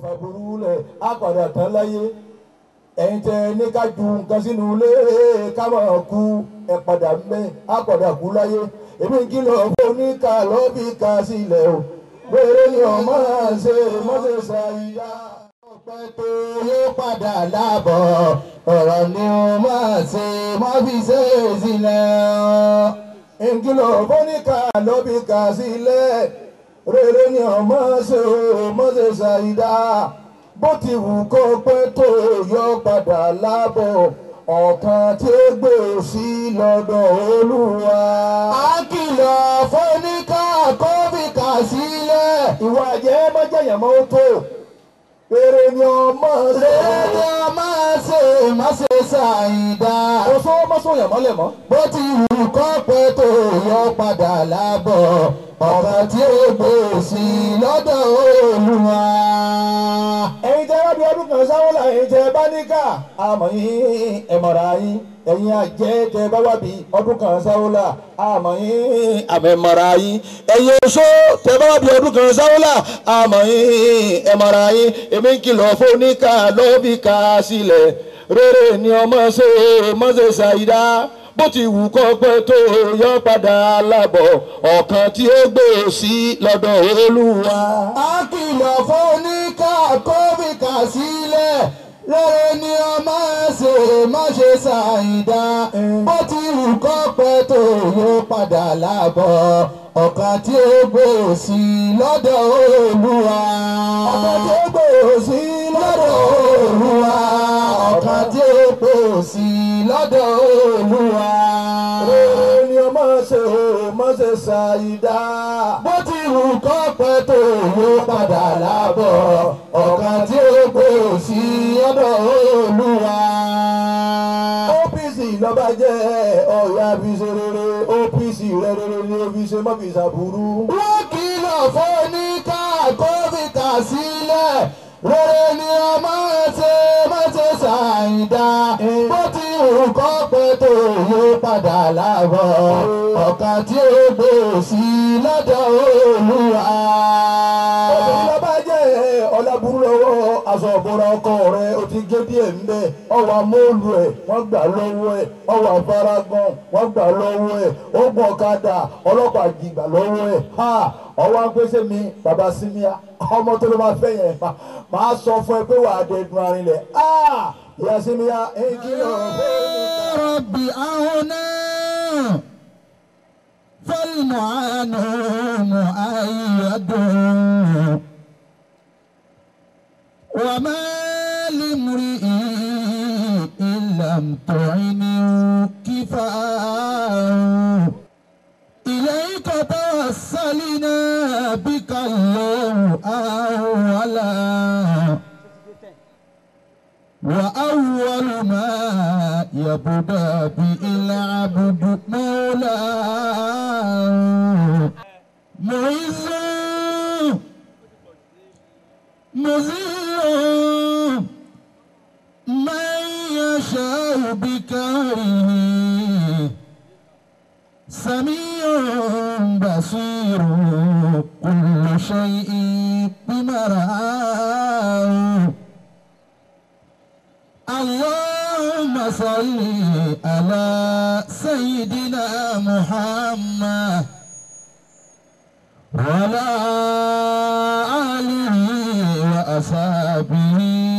fàbùrù lẹ̀ á padà tán láyé ẹ̀yin tẹ ní ká ju nǹkan sínú ilé ká máa kú ẹ̀ padà mẹ́ á padà kú láyé èmi ń kìlọ̀ fún oníkà lọ́bì ká sílẹ̀ o wẹ́rẹ́ ni ọ̀ máa ṣe mọ́ṣẹ́ ṣàyíyá ọ̀pẹ tó yóò padà láàbọ̀ ọ̀rọ̀ ni ó máa ṣe mọ́ fi ṣe sílẹ̀ ń kìlọ̀ fún oníkà lọ́bì ká sílẹ̀ rere ni ọ̀ máa ṣe mọ́ṣẹ́ ṣàyíyá bó ti wù kó pẹ́ tó yọ padà lábọ̀ ọ̀kan tí ó gbé sí lọ́dọ̀ Olúwa. a kìlọ̀ fóníkà kó fi kà sílẹ̀. ìwà jẹ́ mọ́jẹ̀yàn mọ́ tó. rere ni ọmọ ṣe. rere ni ọmọ ṣe má ṣe ṣàìdá. oṣó mọ́sọ̀yàn mọ́lẹ̀ mọ́. bó ti wù kó pẹ́ tó yọ padà lábọ̀ ọ̀kan tí ó gbé sí lọ́dọ̀ Olúwa. ẹ̀yin tẹ́ wá bí ọdún kan sáwọ́lá ẹ̀yin tẹ́ bá níkà àmọ́ yín ẹ̀mọ̀ra yín ẹ̀yin àjẹ́ tẹ́ bá wá bí ọdún kan sáwọ́lá àmọ́ yín àmẹ̀mọ̀ra yín ẹ̀yin oṣó tẹ́ bá wá bí ọdún kan sáwọ́lá àmọ́ yín ẹ̀mọ̀ra yín èmi ń kìlọ̀ fún oníkà lọ́bì ká sílẹ̀ rere ni ọmọ ṣe mọ́ṣẹ́ ṣàyídá bó ti wù kó pẹ́ tó yọ padà lábọ̀ ọ̀kan tí ó gbé sí lọ́dọ̀ Olúwa. a kìlọ̀ fún oníkà kó fi kà sílẹ̀ rere ni ọmọ ṣe má ṣe ṣàìdá bó ti wù kó pẹ́ tó yọ padà lábọ̀ ọ̀kan tí ó gbé sí lọ́dọ̀ Olúwa. ọ̀kan tí ó gbé sí lọ́dọ̀ Olúwa. ọ̀kan tí ó gbé sí lọ́dọ̀ Olúwa. rere ni ọmọ ṣe má ṣe ṣàìdá bó ti wù kó pẹ́ tó yọ padà lábọ̀ ọ̀kan tí ó gbé sí lọ́dọ̀ Olúwa. OPC lọ́ba jẹ́ ọ̀yà fi ṣe rere OPC rẹ̀ rere ni ó fi ṣe má fi ṣàbùrú. wọ́n kìlọ̀ fún oníkà kó fi kà sílẹ̀ rere ni ọmọ ṣe má ṣe ṣàìdá bó ti wù kó pẹ́ tó yóò padà lábọ̀ ọ̀kan tí ó gbé sí lọ́dọ̀ Olúwa. obìnrin lọ́ba jẹ́ ọlábùrú lọ́wọ́ aṣọ ìbora ọkọ rẹ̀ ó ti gé díẹ̀ ńbẹ́ ọwọ́ amóòlù ẹ̀ wọ́n gbà lọ́wọ́ ẹ̀ ọwọ́ afárágán wọ́n gbà lọ́wọ́ ẹ̀ ó gun ọ̀kadà ọlọ́pàá gbìgbà lọ́wọ́ ẹ̀ ọwọ́ apèsè mi bàbá símíà ọmọ tó ló máa fẹ́ yẹn máa sọ fún ẹ pé wàá dẹ̀dùn arinlẹ̀ ìyá símíà ń kìlọ̀ ربي أعونا فالمعان مؤيد وما لامرئ إن لم تعن كفاء إليك توسلنا بك الله أولا وأول ما يبدأ به العبد مولاه معز مذل من يشاء بكاره سميع بصير كل شيء بمرآه اللهم صل على سيدنا محمد وعلى آله وأصحابه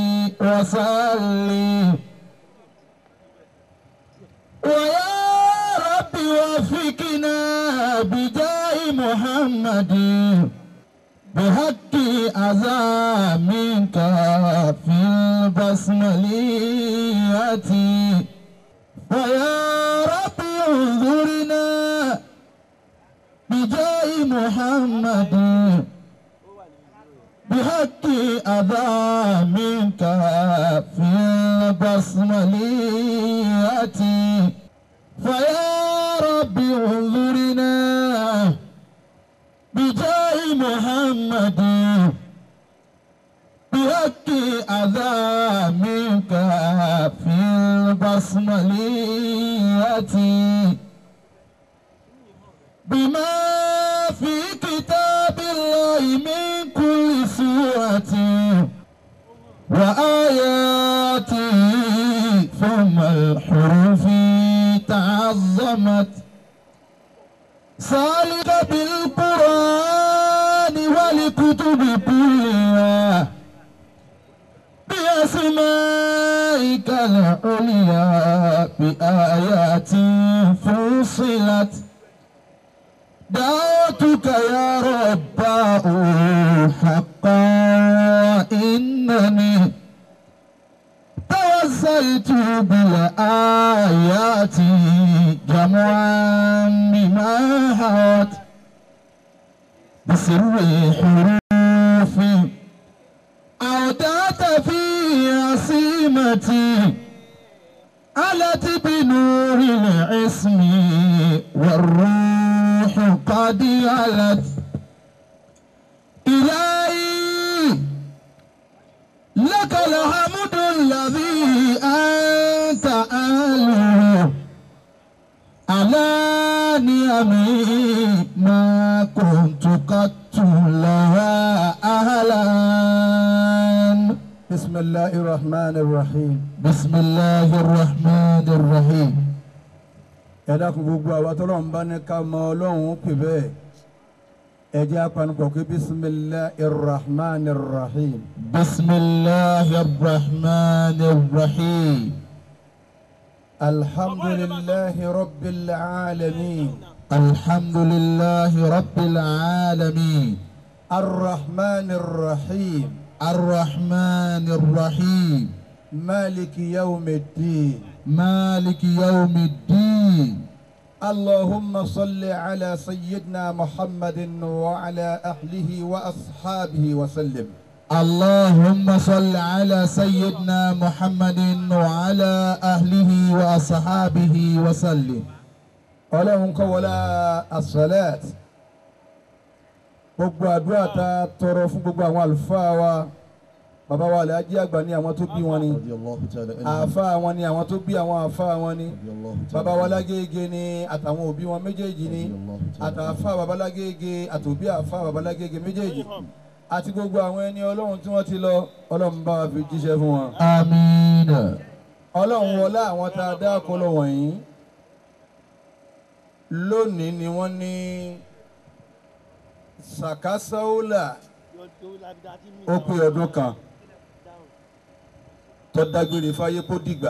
وسلم ويا رب وفقنا بجاه محمد بحق أذى منك في البسملية ويا رب انظرنا بجاه محمد بحق أذى منك في البسملية فيا رب انظرنا بجاه محمد بحق أذى منك في البسملية بما في كتاب الله من كل سورة الكتب كلها بأسمائك العليا بآيات فصلت دعوتك يا رب حقا إنني توسلت بالآيات جمعا بما هوت بسر حروف أودعت في عصيمتي علت بنور العصم والروح قد علت إلهي لك الحمد الذي أنت أهله على نعمي ما كنت قد لها أهلا. بسم الله الرحمن الرحيم. بسم الله الرحمن الرحيم. ẹ dákun gbogbo àwa tọ́lọ́run bá ní ká mọ Ọlọ́run pè bẹ́ẹ̀ ẹ jẹ́ apanupọ̀ pé bisimilahi rahman rahim. bisimilahi rahman rahim. alhamdulillahi rabbil alamin. alhamdulillahi rabbil alamin. arrahman rahim. الرحمن الرحيم. مالك يوم الدين. مالك يوم الدين. اللهم صل على سيدنا محمد وعلى أهله وأصحابه وسلم. اللهم صل على سيدنا محمد وعلى أهله وأصحابه وسلم. Ọlọ́run kọ́ wọlá as-salat gbogbo àdúrà tá a tọrọ fún gbogbo àwọn àlùfáà wa bàbá wa Alhaji àgbà ní àwọn tó bí wọn ni àáfàá wọn ni àwọn tó bí àwọn àáfàá wọn ni bàbá wa Lágége ni àtàwọn òbí wọn méjèèjì ni àtàáfàá bàbá Lágége àtòbí àáfàá bàbá Lágége méjèèjì àti gbogbo àwọn ẹni Ọlọ́run tí wọ́n ti lọ Ọlọ́run bá wa fi jíṣẹ́ fún wọn. àmín. Ọlọ́run wọlá àwọn tá a dá kọlọ wọ̀nyí lónìí ni wọ́n ní Sàkásáólà ó pé ọdún kan tó dágbére fáyé kó dìgbà.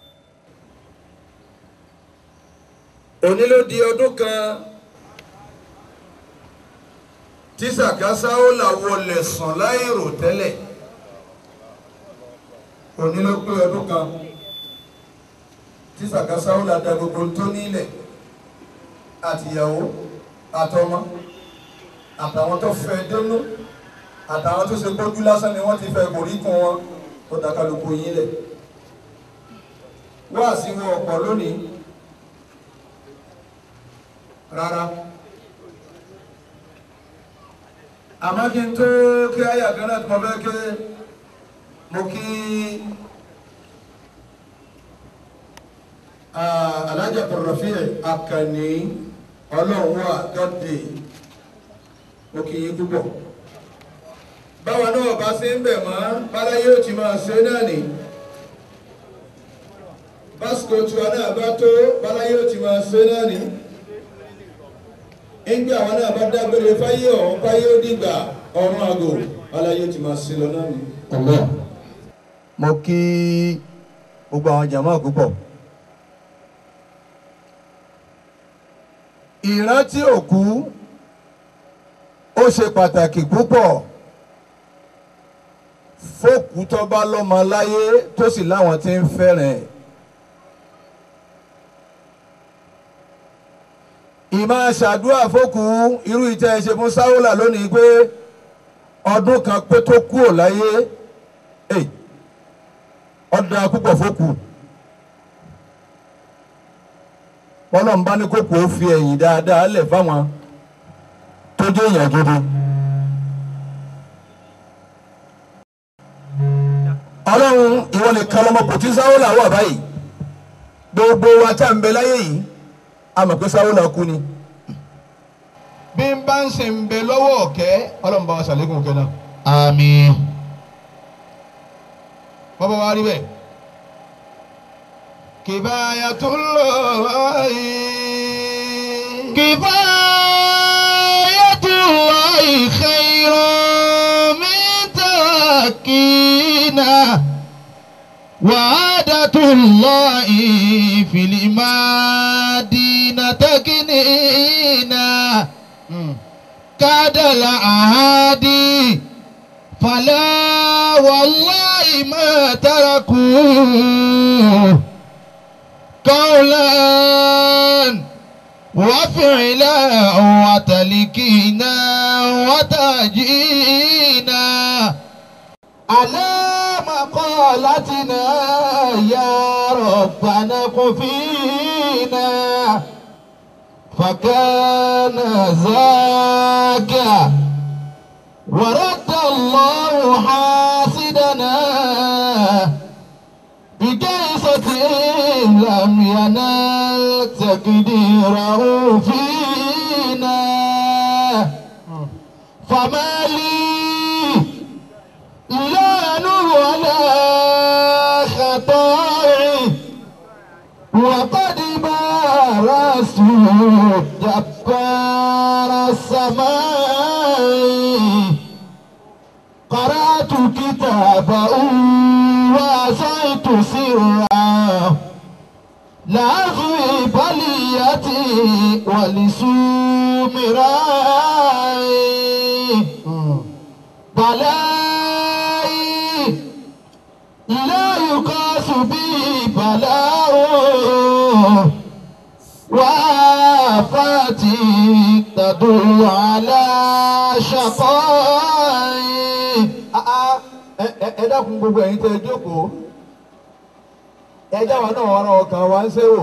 Òní ló di ọdún kan tí Sàkásáólà wọlé sàn láìrò tẹ́lẹ̀. Òní ló pé ọdún kan tí Sàkásáólà dá gbogbo tó nílẹ̀ àtìyàwó àtọmọ àtàwọn tó fẹ́ dénú àtàwọn tó ṣe gbójú lásán ni wọ́n ti fẹ́ kò rí kún wọn tó dákàlùkù yín lẹ̀. wá sí wọn ọ̀pọ̀ lónìí rárá. àmọ́ kí n tó kí àyà kan náà tí mo fẹ́ ké mo kí Alhaji Abdulrafi Akànnì Ọlọ́run wà dọ́dẹ̀ mo kí yín púpọ̀. báwa náà bá ṣe ń bẹ̀ mọ́ bálá yóò ti máa ṣe náà ní básìkò tiwa náà bá tó bálá yóò ti máa ṣe náà ní ńgbé àwọn náà bá dágbére fáyé ọ̀hún fáyé ó dìgbà ọ̀run àgò bálá yóò ti máa ṣe lọ náà ní. mo kí gbogbo àwọn jàmáà púpọ̀. ìrántí òkú ó ṣe pàtàkì púpọ̀ fókù tó bá lọ́mọ láyé tó sì láwọn tí ń fẹ́ràn ẹ̀. ìmáa ṣàdúrà fókù irú ìtẹ́ ṣe fún Sáwólà lónìí pé ọdún kan pé tó kúrò láyé ọdún púpọ̀ fókù. Ọlọ́run bá ní kókò ó fi ẹ̀yìn dáadáa lẹ̀ fáwọn tó jẹ́ èèyàn gidi. Ọlọ́run ìwọ nìkan lọmọ kò tí Sáwólà wà báyìí gbogbo wa tá ń bẹ láyé yìí a mọ̀ pé Sáwólà kú ni. bí n bá ń ṣe ń bẹ lọ́wọ́ ọ̀kẹ́ Ọlọ́run bá wa ṣàlékún ọ̀kẹ́ náà. àmín. bàbá wa rí bẹ́ẹ̀. Kifayatullah Kifayatullah khairan سكينة وعادة الله في المدينة تكنينا كاد الأعادي فلا والله ما تركوه قولا وفعلا وتلكينا وتجينا على مقالتنا يا ربنا كفينا فكان ذاك ورد الله حاسدنا بجيسة لم ينال تقديره فينا فما لي لا ولا خطاي وقد بارست جبار السماء قرأت كتابه وعصيت سرا لأخوي بليتي ولسوم راي بلاي لا يقاس بي بلاء وآفاتي تدل على شقاء. ẹ dákun gbogbo ẹ̀yin tẹ́ jókòó ẹ jáwa náà ọ̀rọ̀ ọkàn wa ń ṣèwò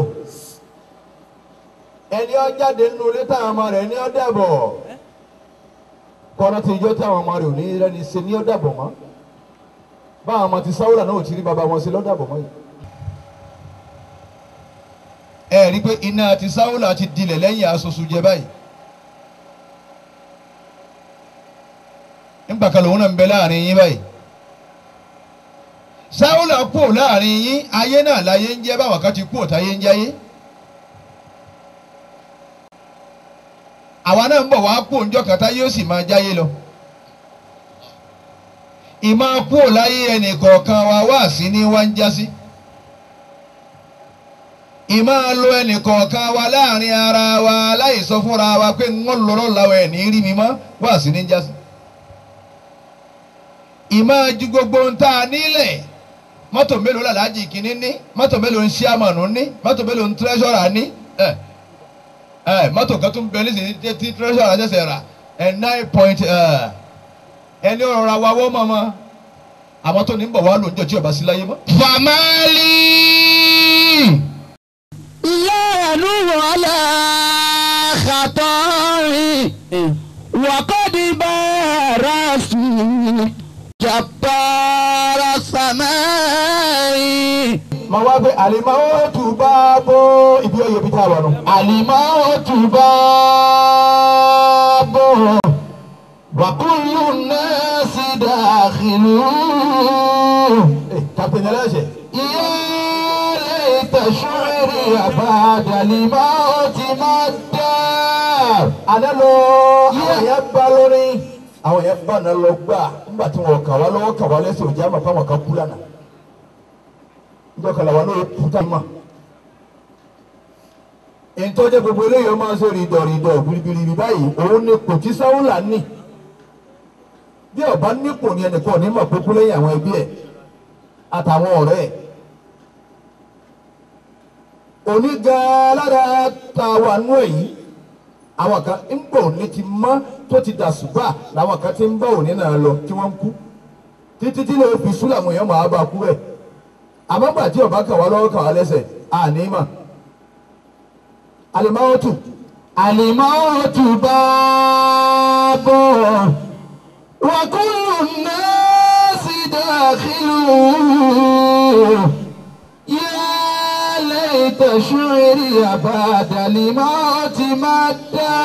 ẹni ó jáde nínú ilé táwọn ọmọ rẹ̀ ní ó dàbọ̀ kọ́nà tí ijó táwọn ọmọ rẹ̀ ò ní rẹ́ni ṣe ní ó dàbọ̀ mọ́ báwọn ọmọ ti sáwúrà náà ò ti rí bàbá wọn ṣe lọ́dàbọ̀ mọ́ yìí. ẹ rí i pé iná ti sáwúrà ti dilẹ̀ lẹ́yìn asoso jẹ báyìí nígbà kan lòun náà ń bẹ láàrin yín báyìí sáwúlà kú láàrin yín ayé náà láyé ń jẹ́ báwọn kan ti kú táyé ń jáyé àwa náà ń bọ̀ wá kú òǹjọ́ kàtá yóò sì máa jáyé lọ ìmọ̀ kú láyé ẹnì kọ̀ọ̀kan wa wá sí ní wá ń já sí ìmọ̀ lo ẹnì kọ̀ọ̀kan wa láàrin ara wa láì sọ fúnra wa pé ń lọ́rọ̀ làwọn ẹ̀ ní rí mi mọ́ wá sí ní já sí ìmọ̀ ju gbogbo ń ta nílẹ̀ mọ́tò mélòó làlájì kìíní ní mọ́tò mélòó ń ṣíàmọ̀nù ní mọ́tò mélòó ń tírẹ́ṣọ̀rà ní mọ́tò kan tún bẹ nísìnyí tí tírẹ́ṣọ̀rà ṣẹ̀ṣẹ̀ rà 9 ẹni ọ̀rọ̀ ra wáwọ́ mọ́mọ́ àwọn tó ní bọ̀ wá lóúnjọ tí ọba sí láyé mọ́. famali lẹ́nu wọlé xatọ́rì wàkọ́dí bẹ́ẹ̀rẹ̀ sùn jabara samai. ma wá pé àlìmáwò tù bá bó ibi oyè bí tá a wà nù. àlìmáwò tù bá bó wàkúlù náà sì dàkìlú. kàpẹ́ni ẹlẹ́sẹ̀. ìyá lè tẹ̀síwìrì àbádàlìmáwò ti máa dá. àná lọ àwọn yẹn bá lórí àwọn yẹn bá náà lọ gbà nígbà tí wọn kà wá lọ́wọ́ kà wá lẹ́sẹ̀ òjá mà fáwọn kan kú lánàá níjọ́ kan làwọn náà kú tá a mọ̀ ìtọ́jú gbogbo eléyìí máa ń ṣe rìdọ̀rìdọ̀ biribiri báyìí òun ni kò tí sáwùlà ní bí ọba nípò ní ẹnìkan ní mọ̀ pópó lẹ́yìn àwọn ẹbí ẹ̀ àtàwọn ọ̀rẹ́ ẹ̀ òní gan-an lára ta wà nú èyí àwọn kan ń bọ̀ òní ti mọ́ tó ti dà ṣùgbà làwọn kan ti ń bọ̀ òní náà lọ tí wọ́n ń kú títí tí lè fi sùn làwọn èèyàn máa bá kú ẹ̀ àmọ́ gbà tí ọba kà wá lọ́wọ́ kà wá lẹ́sẹ̀ àní mà àlìmáwòtù bá bọ̀ wàkúlù náà sì dàkìlú. ليت شعري بعد الموت مدى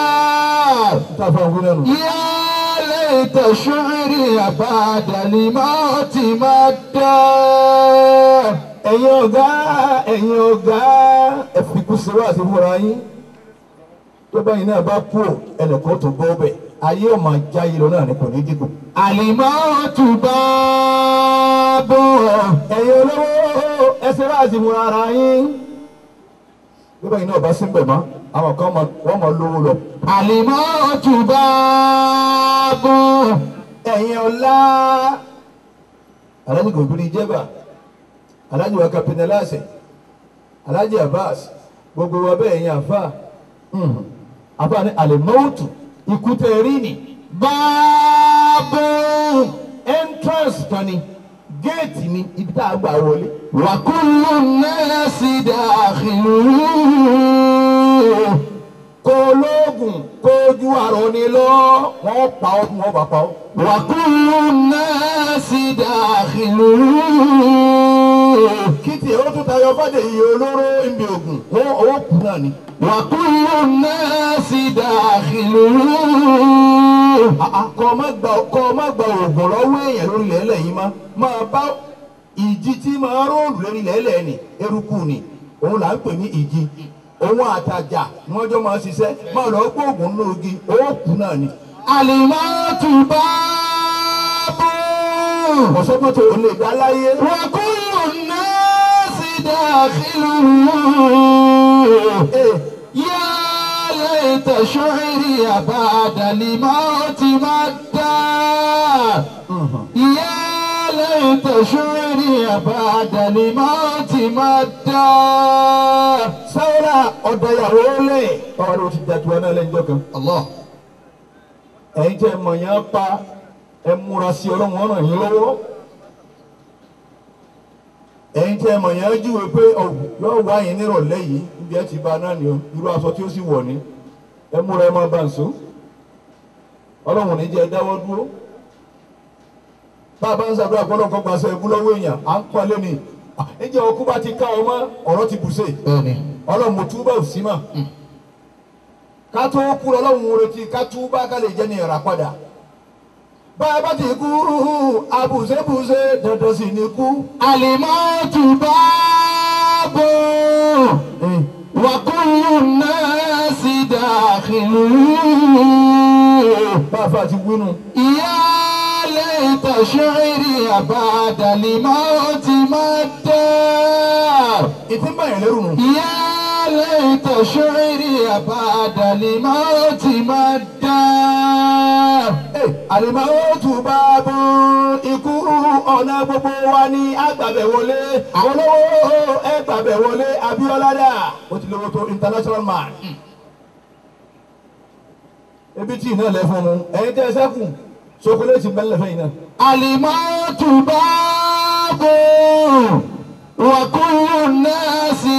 يا ليت شعري بعد الموت مدى. ẹ̀yin ọ̀gá ẹ̀fikún ṣe wá sí fúnra yín tó báyìí náà bá kú ẹnìkan tó bọ́ bẹ̀ ayé ọmọ ajá yìí lọ náà ni kò ní dínkù. Al-mautu babu. ẹ̀yin olówó ẹsẹ̀ bá ti mú ara yín bí báyìí náà bá sí ń bẹ̀ mọ́ àwọn kan wọ́n mọ̀ lówó lọ. Al-mautu babu. ẹ̀yin ọlá alájí gòbìrì jẹ́bà alájí wa kapitẹ́láṣẹ̀ alájí Abbas gbogbo wa bẹ́ẹ̀ yẹn àfa ní al-mautu ikú tẹ̀ rí ni Babu. entrance kan ni géètì ni ibi tá a gbà wọlé. Wa kullu nnasi dakhilun. kó ológun kó ojú àrò ni lọ wọ́n pa ọ́ wọ́n bá pa ọ́. Wa kullu nnasi dakhilun. kìtì ó tún tayọ fàdé iye olóró ibi ògùn wọn owó kù náà ni. Wa kullu nnasi dakhilun. kọ́ ọ má gba oògùn lọ́wọ́ èèyàn lórí ilẹ̀ yìí máa bá ìjì tí máa róòlù lórí ilẹ̀ ni eruku ni òun là ń pè ní ìjì òun àtàjà ni wọ́n jọ máa ṣiṣẹ́ máa lọ gbóògùn nínú igi owó kù náà ni. Al-mautu babu. ọ̀sọ́gbọ́n tó lè dá láyé. Wa kullu nnasi dakhilun. Ya laita shu'ri ba'da al-mauti madda. Ya laita shu'ri ba'da al-mauti madda. sáwọ́lá ọ̀dọ̀ ìyàwó lẹ̀ ọ̀rọ̀ ló ti dàtú ẹ̀ náà lẹ́jọ́ kan. Allah. ẹ̀yin tẹ́ mọ̀ yẹn pa ẹ múra sí ọlọ́run ọ̀ràn yín lọ́wọ́. ẹ̀yin tẹ́ mọ̀ yẹn júwe pé yóò wá yín nírọ̀lẹ́ yìí níbi ẹ ti ba náà ni o irú aṣọ tí ó sì wọ̀ ni ẹ múra ẹ máa bá ń so ọlọ́run ní jẹ́ dáwọ́ dúró. bá a bá ń ṣàdúrà pé ọlọ́run kọ́ gbàṣẹ ìbú lọ́wọ́ èèyàn à ń pọ́n lé ni ǹjẹ́ ọkú bá ti ká ọmọ ọ̀rọ̀ ti bù ṣe ọlọ́run mo túbọ̀ ò sí mà ká tó kú ọlọ́run retí ká túbọ̀ ká lè jẹ́ ní ìrà padà bá a bá ti kú abùṣebùṣe dandan sì ni kú. Al-mautu babu. Wa kullu nnasi dakhilun. bá a fà ti wínú. Ya laita shu'ri ba'da al-mauti madda. ìtí ń bá yẹn lérò nù. Ya laita shu'ri ba'da al-mauti madda. Al-mautu babu ikú ọ̀nà gbogbo wa ní agbàbẹ̀ wọlé àwọn olówó ẹgbàbẹ̀ wọlé Abíọ́lá dà ó ti lówó tó international man. ebi tí iná lẹ fún un ẹ̀yin tẹ́ ẹ sẹ́kù sokoléètì mẹ́lẹ̀ fẹ́yìn náà. Al-mautu babu. Wa kullu nnasi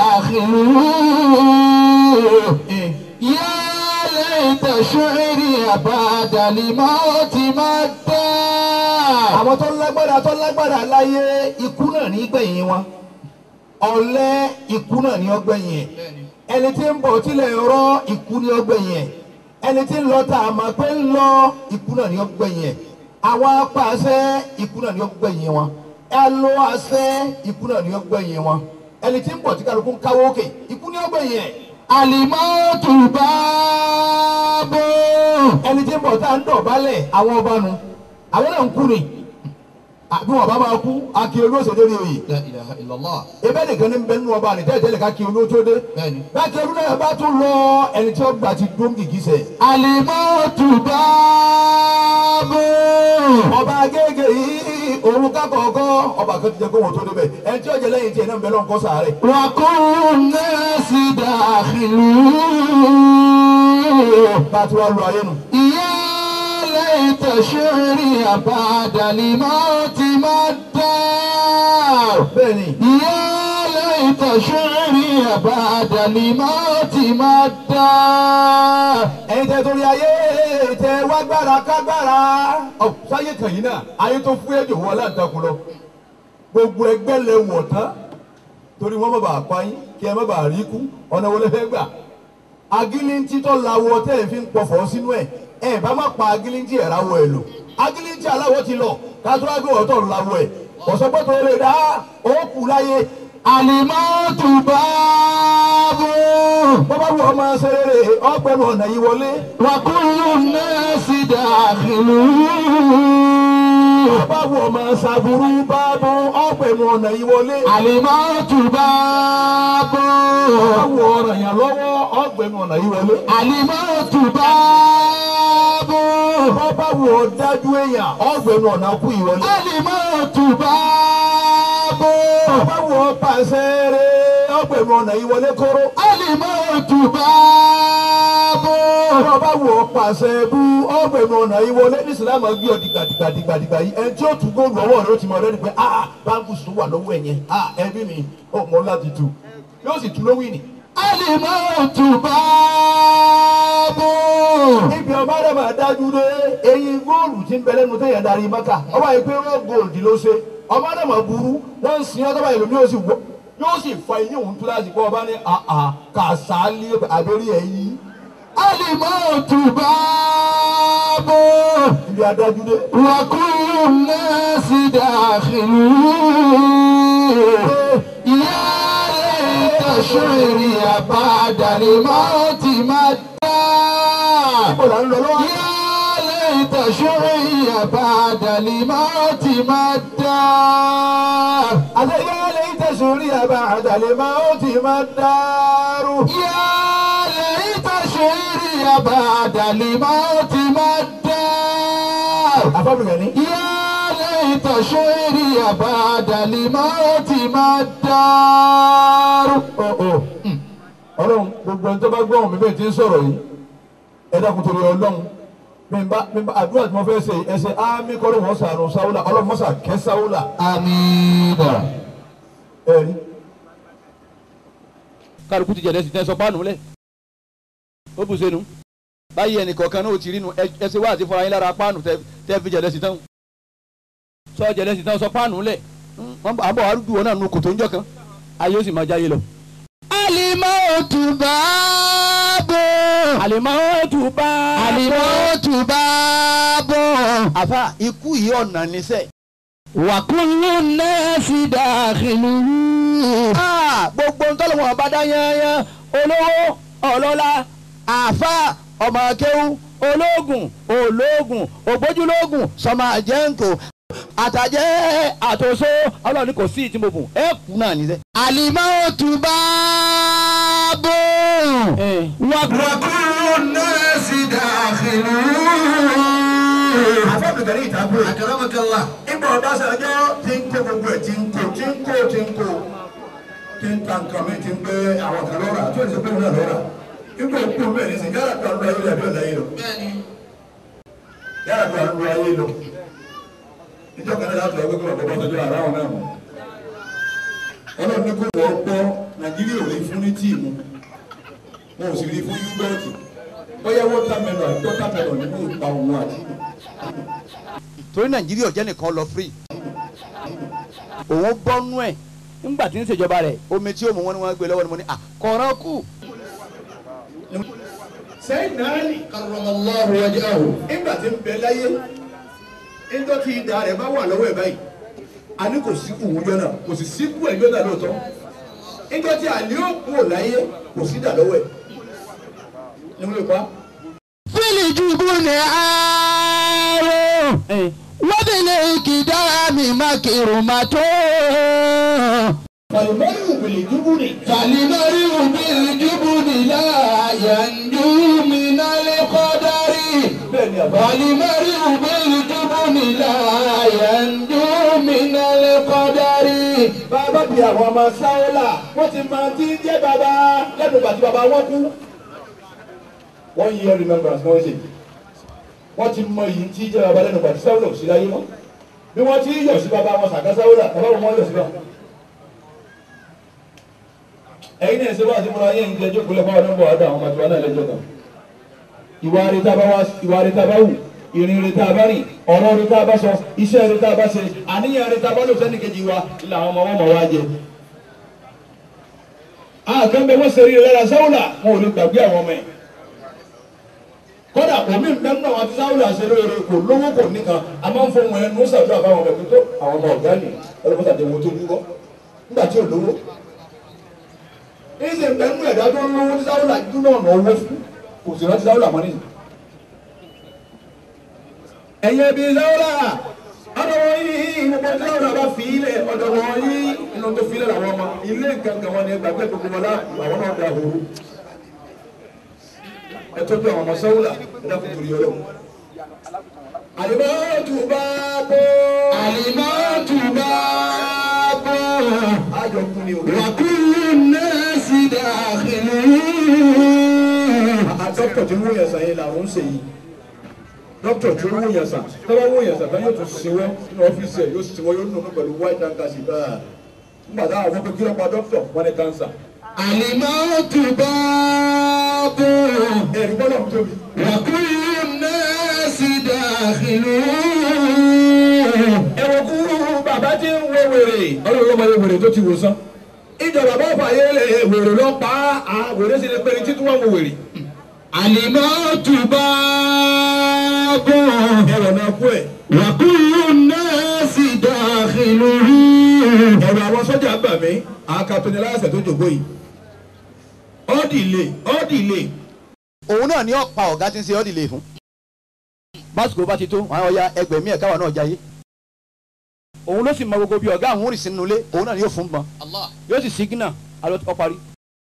dakhilun. Ya laita shu'ri ba'da al-mauti madda. àwọn tó lágbára láyé ikú náà ní gbẹ̀yìn wọn ọ̀lẹ ikú náà ní ọgbẹ̀yìn ẹ̀ ẹni tí ń bọ̀ tilẹ̀ rọ ikú ní ọgbẹ̀yìn ẹ̀ ẹni tí ń lọ tá a máa pé ń lọ ikú náà ní ọgbẹ̀yìn ẹ̀ àwọn apàṣẹ ikú náà ní ọgbẹ̀yìn wọn ẹlò àṣẹ ikú náà ní ọgbẹ̀yìn wọn ẹni tí ń bọ̀ tí kálukú ń káwọ́ òkè ikú ní ọgbẹ̀yìn ẹ̀. Al-mautu babu. ẹni tí ń bọ̀ tá a ń dọ̀bálẹ̀ àwọn ọba nu àwọn náà ń kú ni bí wọn bá máa kú Akiolu òṣèlú rí oyè. La ilaha illallah. ebe nìkan ní bẹ́ẹ̀ nínú ọba ní tẹ́lẹ̀ ká Akiolu tó dé. Akiolu náà bá tún lọ ẹni tí ó gbà ti dún kìkì sẹ̀. Al-mautu babu. ọba Agége yìí òun kákọ̀ọ́kọ́ ọba kan ti jẹ́ kó wọn tó débẹ̀ ẹni tí ó jẹ lẹ́yìn tí ẹ̀ náà ń bẹ lọ́nkọ́ sàárẹ̀. Wa kullu nnasi dakhilun. bá a ti wá lu ayé nu. Ya laita shu'ri ba'da al-mauti madda. bẹ́ẹ̀ni. Ya laita shu'ri ba'da al-mauti madda. ẹ̀yin tẹ́ torí ayé tẹ́ wá gbára kágbára. sáyé kan yìí náà ayé tó fún ẹjọ́ wọn láǹtakùn lọ gbogbo ẹgbẹ́ lẹ wọ̀ tán torí wọ́n má bàa pa yín kí ẹ má bàa rí kú ọ̀nà wọlé fẹ́ gbà. agilintí tó lawọ tẹ́ ẹ fi ń pọ̀fọ̀ sínú ẹ̀ ẹ bá má pa agilintí ẹ̀ ráwọ̀ ẹ̀ lò agilintí aláwọ̀ ti lọ kátó agbóhùn ọ̀tọ̀ lawọ̀ ẹ̀ ọ̀sọ́gbọ́n tó lè dá òkú láyé Al-mautu babu. bọ́bá wù ọmọ ṣeré ọgbẹ́nu ọ̀nà yìí wọlé. Wa kullu nnasi dakhilu. bọ́bá wù ọmọ ṣàbùrú báàbù ọgbẹ́nu ọ̀nà yìí wọlé. Al-mautu babu. bọ́bá wù ọ̀rọ̀ yàn lọ́wọ́ ọgbẹ́nu ọ̀nà yìí wọlé. Al-mautu babu. bọ́bá wù ọ dájú èèyàn ọgbẹ́nu ọ̀nà kú yìí wọlé. Al-mautu babu. bọ́bá wù ọ pàṣẹ rẹ̀ ọgbẹ́nu ọ̀nà yìí wọlé kóró. Al-mautu babu. bọ́bá wù ọ pàṣẹ bú ọgbẹ́nu ọ̀nà yìí wọlé. ní Ìsìlámù gbé ọ dìgbàdìgbà yìí ẹni tí ó tún góòlù ọwọ́ rẹ̀ ó ti mọ̀ lẹ́nu pé báńkù sùn wà lọ́wọ́ ẹ̀yẹn ẹbí mi ó mọ̀ láti tu yóò sì tu lówó ìní. Al-mautu babu. ibi ọba rẹ̀ máa dájú dé eyín góòlù tí ń bẹ lẹ́nu tẹ̀yẹ̀ darí Mákà ọba yìí pé wọ́n góòlù ló ṣe ọba rẹ̀ máa burú wọ́n ń sin ọ́ tọ́ba ìlú yóò sì fa eyín òun tó láti kọ́ ọba ní kàṣálí àbẹ́rí ẹ̀yìn. Al-mautu babu. ibi adájú dé. Wa kullu nnasi dakhilu. Ya laita shi'ri ba'da al-mauti madda. ibo là ń lọ lọ́wọ́. Ya laita shi'ri ba'da al-mauti madda. àti ìyá lè tẹ̀sùrí àbá àdàlẹ́ máa ó ti máa dàrú. Ya laita shi'ri ba'da al-mauti madda. àfọ̀bìnrin ní. Ya laita shi'ri ba'da al-mauti madda. Ọlọ́run gbogbo ẹni tó bá gbọ́ ohùn mi bẹ́ẹ̀ ti ń sọ̀rọ̀ yìí ẹ dákun torí Ọlọ́run bí n bá àdúrà tí mo fẹ́ ṣe ẹsẹ̀ ámì kọ́lé wọn sànù sáwùlà Ọlọ́run mọ́sà kẹ́ sáwùlà. Amina. ẹ̀rí. kálukú ti jẹ̀dẹ̀ sí tẹ́ sọ páànù lẹ̀ ó bù sẹ́nu báyìí ẹnì kọ̀ọ̀kan náà ó ti rínu ẹsẹ̀ wá àti fúnra yín lára páànù tẹ́ fi jẹ̀dẹ̀ sí tán sọ jẹ̀dẹ̀ sí tán sọ páànù lẹ̀ àbọ̀ arúgbó wọn náà nu kòtò ńjọ kan ayé ó sì máa jáyé lọ. Al-mautu babu. Al-mautu babu. Al-mautu babu. àfa ikú yìí ọ̀nà níṣẹ́. Wa kullu nnasi dakhilu. gbogbo ntọ́lọ́wọ́n bá dá yányán olówó ọlọ́lá àfa ọmọ akéwú ológun ògbójúlógún sọmọ àjẹǹkò àtàjẹ́ àtòso ọlọ́ọ̀ni kò sí ìtìmọ̀bùn ẹ̀ kú náà níṣẹ́. Al-mautu babu. Wa kullu nnasi dakhilu. àfọ̀bìnrin ìtàgbé. Akramakallah. ìgbà Ọbásanjọ́ ti ń kó gbogbo ẹ̀ ti ń kó ti ń ta nǹkan mi ti ń gbé àwọn kan lọ́ra tó ń sọ pé wọ́n lọ́ra. ìgbà òkú bẹ́ẹ̀ ní sìn yàrá tó ń lo ayé lọ àbí ọ̀la ayé lọ. yàrá tó ń lo ayé lọ. ìjọ kan náà láti ọgbẹ́ kí wọ́n bọ́ Ọbásanjọ́ ara wọn náà mọ̀. Ọlọ́run ní kó wọ́n gbọ́ Nàìjíríà ò lè fún ní tíìmù wọn ò sì rí fún yúgọ́ọ̀tì bóyá wọ́tàmẹ́lọ̀ àti wọ́tàmẹ́lọ̀ nínú ìpa òun àti torí Nàìjíríà jẹ́ nìkan lọ free òun bọ́nú ẹ̀ nígbà tí ń ṣèjọba rẹ̀ omi tí ó mú wọn ni wọ́n gbé lọ́wọ́ ni mo ní kọ̀ọ̀rọ̀ kù. sẹ́yìn náà ní karramallahu wajhahu nígbà tí ń bẹ láyé níjọ́ tí ìdá rẹ̀ bá wà lọ́wọ́ ẹ̀ báyìí a ní kò síkù wújọ́ náà kò sì síkù ẹ̀jọ́ náà lóòótọ́ níjọ́ tí àlè ó kú ò láyé kò sí dà lọ́wọ́ ẹ̀ ní wọ́n lè pa. Fil jubuni aro. Wa bil ikdami makrumato. Fàlùmọ́rì bil jubuni. Fal-mar'u bil jubuni la yanju minal qadari. bẹ́ẹ̀ni àbá. Fal-mar'u bil jubuni la yanju minal qadari. bàbá bí àwọn ọmọ sáwọ́là wọ́n ti máa ti jẹ́ bàbá lẹ́nu bàtí bàbá wọn kú. 1 year remembrance wọ́n ṣe wọ́n ti mọ èyí tí jẹ́ bàbá lẹ́nu bàtí sáwọ́là ò sí láyé mọ́ bí wọ́n ti yọ̀ sí bàbá wọn sàkà sáwọ́là bàbá wọn yọ̀ sí bàbá. ẹ̀yin náà ṣe wá sí múra yẹn ń jẹ́ jókòó lẹ́fọ́ ọdún bọ̀ ọdún àwọn ọmọ tiwa náà lẹ́jọ́ kan. ìwà rẹ̀ tá a bá wá ìwà rẹ̀ tá a bá wù ìrìn rẹ̀ tá a bá rìn ọ̀rọ̀ rẹ̀ tá a bá sọ iṣẹ́ rẹ̀ tá a bá ṣe àníyàn rẹ̀ tá a bá lò sẹ́nìkejì wa làwọn ọmọ wọn mọ̀ wá jẹ. àkànbẹ wọn ṣe rí rẹ lára sáwùlà wọn ò lè gbàgbé àwọn ọmọ ẹ kódà omi mẹ́nu àwọn àti sáwùlà ṣe lóore kò lówó kò nìkan a máa ń fọ wọn ẹnu ṣàdúrà fáwọn ọmọ ẹgbẹ́ tó àwọn ọmọ ọ̀gá ni ọlọ́pàá ṣàdé wọn tó dúró nígbà tí ò lówó. ìṣe ìgbẹ́nu ẹ̀dá tó ń lówó tí sáwọ́là dúnà ọ̀nà owó fún kò sì rántí sáwọ́là mọ́ nìyí. ẹ̀yẹ bíi sáwọ́là ọ̀dọ̀ wọn yìí gbogbo tí sáwọ́là bá fi ilẹ̀ ọ̀dọ̀ wọn yìí inú tó fi ilẹ̀ làwọn ọmọ ilé gangan wọn ni gbàgbé gbogbo wọn àwọn náà dà horo. ẹ tọ́jú àwọn ọmọ sáwọ́là ẹ dákun torí ọlọ́run. Alimatu babo. Alimatu babo. Ajo kuni o. Wa kullu nasi dakhilun. Doctor tí wọ́n yẹn sàn yẹn làwọn ń ṣe yìí. Doctor tí wọ́n yẹn sàn. Tọ́lá wọ́n yẹn sàn tán yóò tún sinwọ́ nínú ọ́fíìsì ẹ̀ yóò sinwọ́ yóò nùnú pẹ̀lú white handkerchief báà. Nígbà táwọn afọ́pẹ́ kí ló pa doctor wọ́n ní cancer. Alimatu babo. Ẹ̀rí bọ́lá mi tóbi. Wa kullu nasi dakhilun. Ẹ̀wọ̀n kú bàbá tí ń wo wèrè. Ọlọ́run ló máa yẹ wèrè tó ti wò sán. Ìjọba bá fàyè lè wèrè lọ pa á. Wèrè sì lè pẹ́ni títí wọ́n wo wèrè. Alimatu babo. Ẹ̀rọ náà kú ẹ̀. Wa kullu nasi dakhilun. Ẹ̀rọ àwọn sọ́jà bà mí. Àkàtúnyẹ láṣẹ tó jòkó yìí. Ọ́dìlé. òun náà ni ọ̀pá ọ̀gá tí ń ṣe ọ́dìlé fún. básìkò bá ti tó àwọn ọya ẹgbẹ̀mí ẹ̀ka wà náà jayé. òun ló sì mọ gbogbo bí ọ̀gá àwọn òrìṣì nínú ilé òun náà ni yóò fún bọ́n. yóò sì sígínà alọ́ ọparí.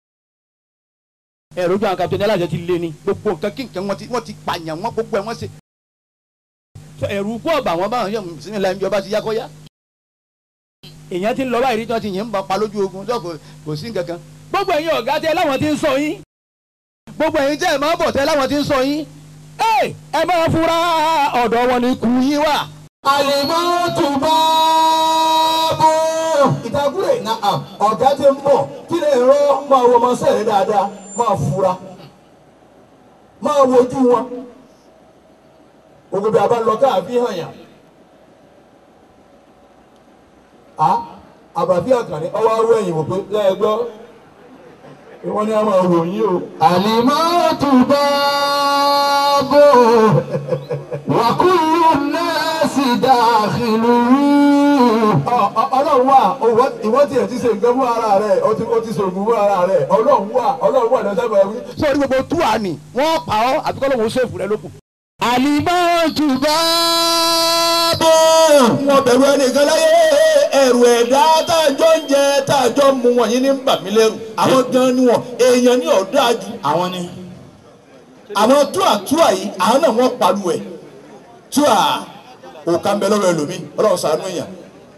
ẹ̀rọ ojú àwọn kapitẹ́ni aláṣẹ ti lé ní gbogbo nǹkan kí nǹkan wọ́n ti pààyàn wọ́n gbogbo ẹ̀ wọ́n ṣe. ẹ̀rù kú ọ̀bà wọn báwọn yóò sí ní láìpẹ́ ọba ti yá kọ́yá. èèyàn ti ń lọ báyìí tí wọ́n ti yìn ń bá pa lójú ogun tó kò sí nǹkan kan. gbogbo ẹ̀yin ọ̀gá tẹ láwọn ti ń sọ yín gbogbo ẹ̀yin tẹ́ ẹ̀ máa bọ̀ tẹ́ láwọn ti ń sọ yín ẹ máa fura ọ̀dọ̀ wọn ni kù yín wà. Alimatu babo. ìtàkùrẹ̀ náà ọ̀gá ti ń bọ̀ kí lè rọ́ máa wọ ọmọ sẹ́rẹ̀ dáadáa máa fura máa wojú wọn gbogbo bí a bá lọ káàbí hàn yàn. àbàbí àkànní ọwọ́ arú ẹ̀yìn wò pé lẹ́ẹ̀gbọ́ wọ́n ní a máa wò yín o. Alimatu babo. Wa kullu nasi dakhilun. Ọlọ́run wà ìwọ́n tiẹ̀ ti ṣe nǹkan fún ara rẹ̀ ó ti ṣògùn fún ara rẹ̀ Ọlọ́run wà ní ọjọ́ ìwé. sọ́ọ́ni gbogbo túwà ni wọ́n pa ọ́ àbíkọ́ lóun ó ṣèfù rẹ lókun. Alimatu babo. Wọ́n bẹ̀rù ẹnìkan láyé ẹ̀rù ẹ̀dá táàjọ́ ń jẹ táàjọ́ ń mu wọ̀nyí ní bà mí lẹ́rù. Àwọn gan ni wọn èèyàn ní ọ̀dọ́ àjù àwọn ni. Àwọn túà yìí àwọn náà wọ́n palu ẹ̀. Túà òkà ń bẹ lọ́wọ́ ẹlòmíì Ọlọ́run ṣàánú èèyàn.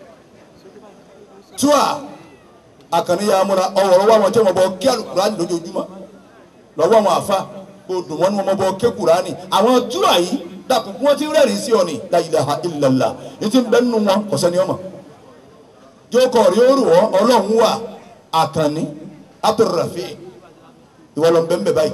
Túà àkànníyà amúra ọ̀wọ̀rọ̀ wà wọn tí wọ́n bọ kí Àlùkùránì lójoojúmọ́ lọ́wọ́ àwọn àfa kò dùn wọ́n ní wọ́n bọ kí Kùránì. Àwọn túà yìí dàpọ̀ wọ́n ti rẹ́rìí sí ọ ní la ilaha illallah ní ti bẹ́ẹ̀ nínú wọn kò sẹ́ni ọmọ. Jókòó rí ó rù ọ́ Ọlọ́run wà Àkànní Abdulrafi ìwọ lọ bẹ́ẹ̀ báyìí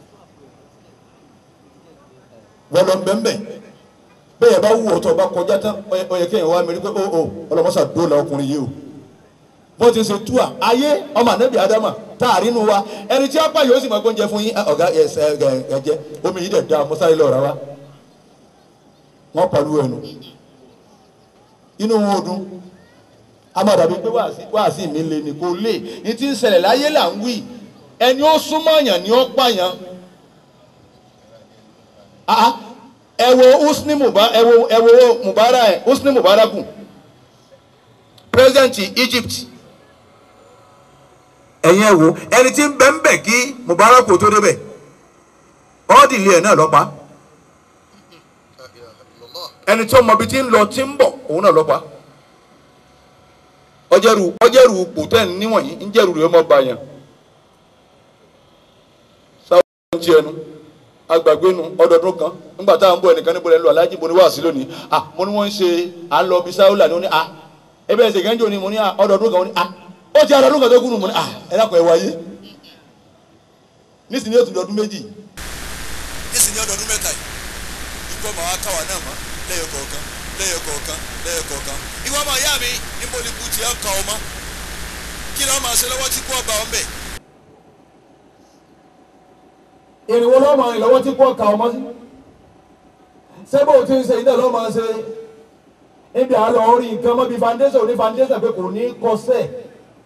wọ́n lọ bẹ́ẹ̀ bẹ́ẹ̀ bá wù ọ́ tó bá kọjá tán ó yẹ kéèyàn wá mẹ́rin pé ọlọ́mọṣà dóòlà ọkùnrin yìí o bó ti ṣe túà ayé ọmọ ànábì Ádámà táàrí nu wa ẹni tí apá yóò sì máa gbóúnjẹ fún yín ọ̀gá ẹ̀jẹ̀ omi yìí dẹ̀ da mọ́sáré lọ́ọ̀rá wa wọ́n pàlú ẹnu inú wọn ò dùn amọ̀dàbí pé wáàsí mi lè ní kò lè ní tí ń ṣẹlẹ̀ láyé là ń wí ẹni ó súnmọ́ àyàn ni ó pààyàn ẹ wo Husni Mubaraku president Egypt ẹ̀yin ẹ wo ẹni tí ń bẹ́ ń bẹ̀ kí Mubaraku tó débẹ̀ ọ́dìlì ẹ̀ náà lọ́pàá ẹni tí ó mọ ibi tí ń lọ tí ń bọ̀ òun náà lọ́pàá ọjẹ́rù pòtẹ́ẹ̀nì níwọ̀nyí ń jẹ́rù rẹ̀ ọmọ bàyàn sáwọn ń jẹnu agbàgbénu ọdọọdún kan nígbà táwọn ń bọ̀ ẹnìkan níbo lẹ́ ń lọ aláàjì bo ni wàásù lónìí mo ní wọ́n ń ṣe à ń lọ bí sáúlà ní ó ní ẹbẹ̀ ẹ̀sẹ̀ gẹ́njọ́ ni mo ní ọdọọdún kan ó ní ó ti ọdọọdún kan tó kúrú mo ní ẹ dákun ẹ wáyé nísìnyí ó tún di ọdún méjì nísìnyí ọdọọdún mẹ́ta yìí ìgbọ́ màá káwa náà mọ́ lẹ́yọ kọ̀ọ̀kan ìwọ ọmọ ìyá mi níbo ni kú tiẹ̀ kọ́ ọmọ kí ló máa ṣe lọ́wọ́ tí kú ọgbà ọ̀ ń bẹ̀. ìrìnwó lọ́mọ ìlọ́wọ́ tí kú ọ̀ka ọmọ sí ṣé bó ti ń ṣe ìdá lọ́mọ ṣe ibi àlọ́ orí nǹkan mọ́ bí foundation ní foundation pé kò ní kọsẹ̀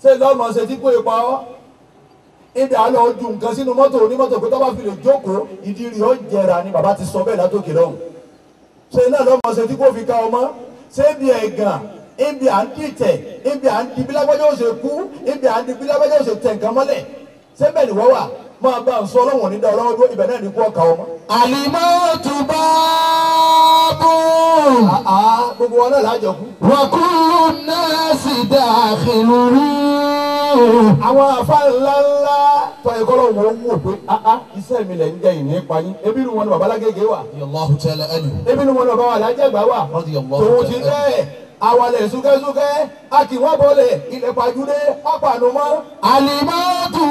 ṣé lọ́mọ ṣe tí kò ipa ọ́ ibi àlọ́ ojú nǹkan sínú mọ́tò onímọ́tò pé tó bá fi lè jókòó ìdí rí ó jẹra ni bàbá ti sọ bẹ́ẹ̀ látòkè lọ́hùn ṣé náà lọ́mọ ṣe tí kò fi ká ọmọ ṣé bí ẹ̀gàn ibi à ń dìtẹ̀ ibi à ń di bílágbájá ó ṣe kú ibi à ń di bílágbájá ó ṣe tẹ̀ nǹkan mọ́lẹ̀ ṣé bẹ́ẹ̀ ni wọ́n wà máa bá ń sọ ọlọ́wọ̀n ní dá ọlọ́wọ́ dúró ibẹ̀ náà ní kú ọkà ọmọ. Al-mautu babun. Gbogbo wọn náà lájọ kú. Wa kullu nnasi dakhiluhu. Àwọn àfa ńláńlá tó ẹ̀kọ́ lọ́wọ́ ń wò pé iṣẹ́ mi lẹ̀ ń jẹ́ ìní pa yín. Ebi ni wọn ni bàbá Lágége wà. Allahu ta'ala anhu. Ebi ni wọn ni bàbá Alájẹgbà wà. Tòun ti bẹ́ẹ̀ awalẹ̀ súkẹ́súkẹ́ a kì wọ́n bọ̀lẹ̀ ilẹ̀ pàjùdé ọ̀pànù mọ́. Al-mautu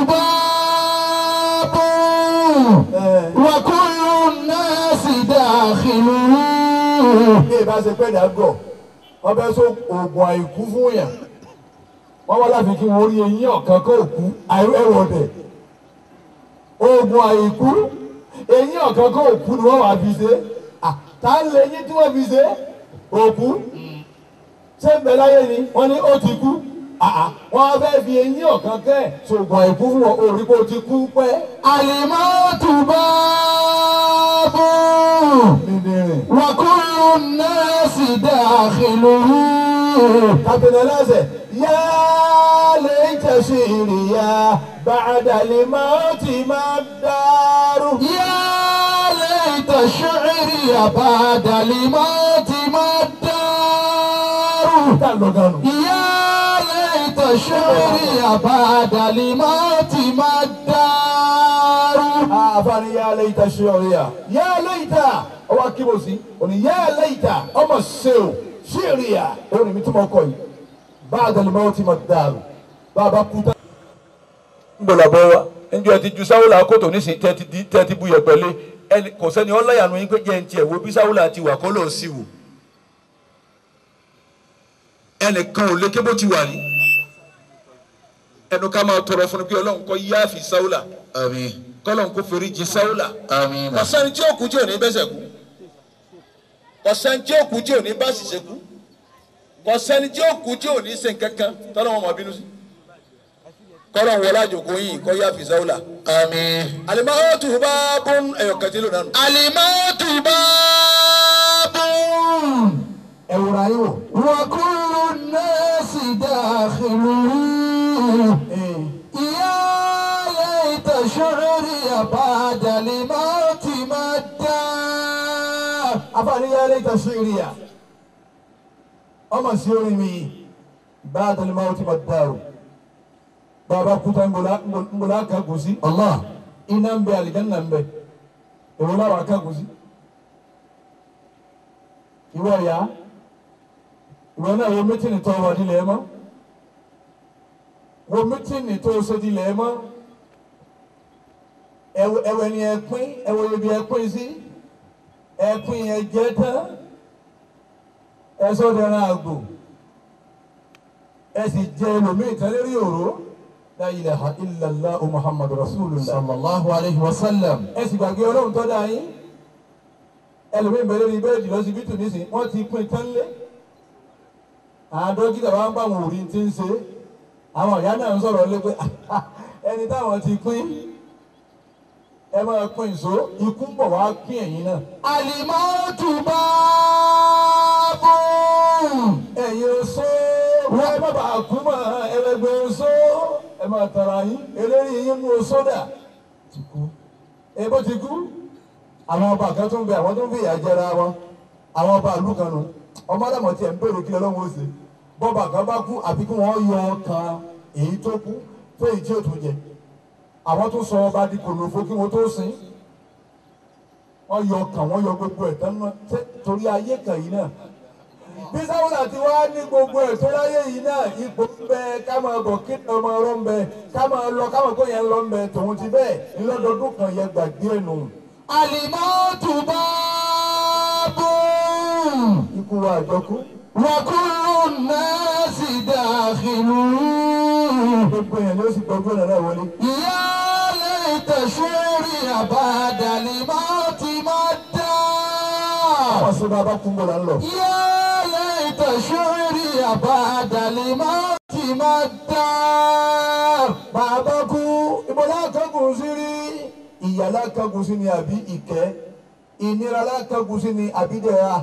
babun. Wa kullu nnasi dakhiluhu. Bí ìbá ṣe pẹ́ dàgọ̀ wọ́n fẹ́ so oògùn àìkú fún yàn wọ́n wá láfi kí wọ́n rí eyín ọ̀kan kó kú ẹ̀rọ ọ̀dẹ̀ oògùn àìkú eyín ọ̀kan kó kú ni wọ́n wá fi ṣe tá ń lè yín tí wọ́n fi ṣe òkú ṣé ń bẹ láyé ni wọ́n ní ó ti kú wọ́n fẹ́ fi eyín ọ̀kan kẹ́ ṣògùn àìkú fún wọn òrí kó ti kú pẹ́. Al-mautu babun. Wa kullu nnasi dakhiluhu. Captain Elase, ya laita shiriya ba'da al-mauti maddaru. Ya laita shiriya ba'da al-mauti maddaru. Ya laita shiriya ba'da al-mauti maddaru. Afani ya laita shiriya. Ya laita. Ọwọ́ akíbòsí. Òní ya laita. Ọmọ ṣeun. Shiriya. Òní mi túmọ̀ kọ́ yìí. Ba'da al-mauti maddaru. Bàbá kúta. Ń bọ̀ làbọ̀ wa. Ǹjọ́ ẹ ti ju sáwùlà kótó nísìnyí tẹ́tí bu yẹpẹ̀lẹ́. Ẹni kò sẹ́ni ọlọ́yàánú yín pé jẹ́ ń tiẹ̀ wo bí sáwùlà ti wà kọ́ lọ́ọ́ sí wò. Ẹnìkan ò lè ké bó ti wà ní. Ẹnu ká máa tọrọ fún un pé Ọlọ́run kó yáàfì sáwùlà. Àmín. Kọ́lọ́run kó forí jì sáwùlà. Àmín. Kọ̀sẹ́ni tí ó kú tí ò ní bẹ́sẹ̀ kú. Kọ̀sẹ́ni tí ó kú tí ò ní bá ṣìṣe kú. Kọ̀sẹ́ni tí ó kú tí ò ní ṣe nǹkankan tọ́lọ́ wọn máa bínú sí. Kọ́lọ́run wọlé àjòkó yìí kó yáàfì sáwùlà. Àmín. Al-mautu babun ẹ̀yọ̀kan tí ló nánu. Al-mautu babun. Ẹ̀wùrà yìí wò. Wa kullu nnasi dakhiluhu. Ya laita shuriya ba'da al-mauti maddaru. Afáàní ya laita shiriya. Ọmọ sí orin mi ba'da al-mauti maddaru. Bàbá kúta ńgbòlá kankù sí. Allah. Iná ń bẹ àlìjánnà ń bẹ. Èwo láwà kankù sí. Ìwọ ìyá. Ìwọ náà wo mítìnì tó wà nílẹ̀ mọ́. Wo mítìnì tó ṣe nílẹ̀ mọ́. Ẹ̀wẹ̀ ni ẹ̀pín, ẹ̀wẹ̀ ibi ẹ̀pín sí. Ẹ̀pín ẹ̀jẹ̀ tán. Ẹ̀sọ́ dẹran àgbò. Ẹ sì jẹ ẹlòmíì tán lérí òró. La ilaha illallah Muhammadu Rasulullah. Sallallahu alayhi wa sallam. Ẹ sì gbàgbé Ọlọ́run tó dá yín. Ẹlòmíì bẹ̀rẹ̀ ní bẹ́ẹ̀dì lọ́sibítù nísìnyí wọ́n ti pín tán lé. Àwọn dókítà wa ń bá wọn òrí tí ń ṣe. Àwọn ìyá náà ń sọ̀rọ̀ lé pé ẹni táwọn ti pín ẹ máa pín ìṣó ikú ń bọ̀ wá pín ẹ̀yìn náà. Al-mautu babun. Ẹ̀yin oṣó wọ́n ẹ má bàa kú mọ́ ẹlẹgbẹ́ oṣó ẹ máa tara yín eléyìí yín mú oṣó dà. Èbó ti kú. Àwọn ọba kan tó ń bẹ àwọn tó ń fi ìyà jẹra wọn. Àwọn ọba ìlú kan nù. Ọmọ àdàmọ̀ tiẹ̀ ń bèrè kí Ọlọ́run ó ṣe. Bọ́ba kan bá kú àfi kí wọ́n yọ ọkàn èyí tó kú fún èyí tí ò tún jẹ. Àwọn tó sọ ọba di kòlòfó kí wọ́n tó sìn. Wọ́n yọ ọkàn wọ́n yọ gbogbo ẹ̀ tán náà torí ayé kan yìí náà. Bí sáwọ́n àti wá ní gbogbo ẹ̀ tó láyé yìí náà ipò ń bẹ ká máa bọ̀ kí ọmọ ọ̀rọ̀ ń bẹ ká máa lọ ká máa kó yẹn lọ ń bẹ tòun ti bẹ́ẹ̀ ńlọ́dọọdún kan yẹ gbàgbé ẹnu. Al-mautu babun. Ikú wa àjọkú. Wa kullu nnasi dakhiluhu. Gbogbo yẹn ló sì gbogbo ẹ̀ náà wọlé. Ya laita shuriya ba'da al-mauti maddaru. Àwọn sọ bàbá kún bọ̀ là ń lọ. Ya laita shuriya ba'da al-mauti مدا bàbá kú ibo lákàgùn sí rí ìyà lákàgùn sí ni àbí ìkẹ́ ìnira lákàgùn sí ni àbí dẹ̀ra.